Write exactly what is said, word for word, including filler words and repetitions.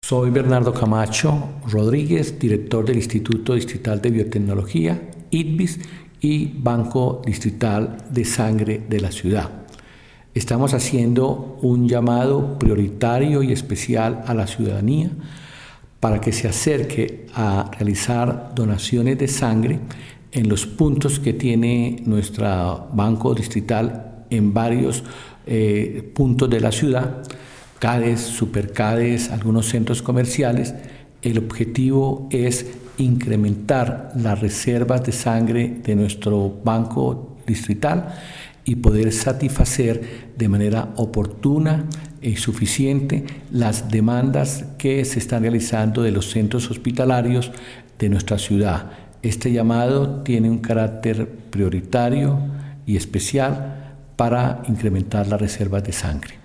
Soy Bernardo Camacho Rodríguez, director del Instituto Distrital de Biotecnología, I D B I S, y Banco Distrital de Sangre de la ciudad. Estamos haciendo un llamado prioritario y especial a la ciudadanía para que se acerque a realizar donaciones de sangre en los puntos que tiene nuestro Banco Distrital en varios eh, puntos de la ciudad, CADES, superCADES, algunos centros comerciales. El objetivo es incrementar las reservas de sangre de nuestro banco distrital y poder satisfacer de manera oportuna y suficiente las demandas que se están realizando de los centros hospitalarios de nuestra ciudad. Este llamado tiene un carácter prioritario y especial para incrementar las reservas de sangre.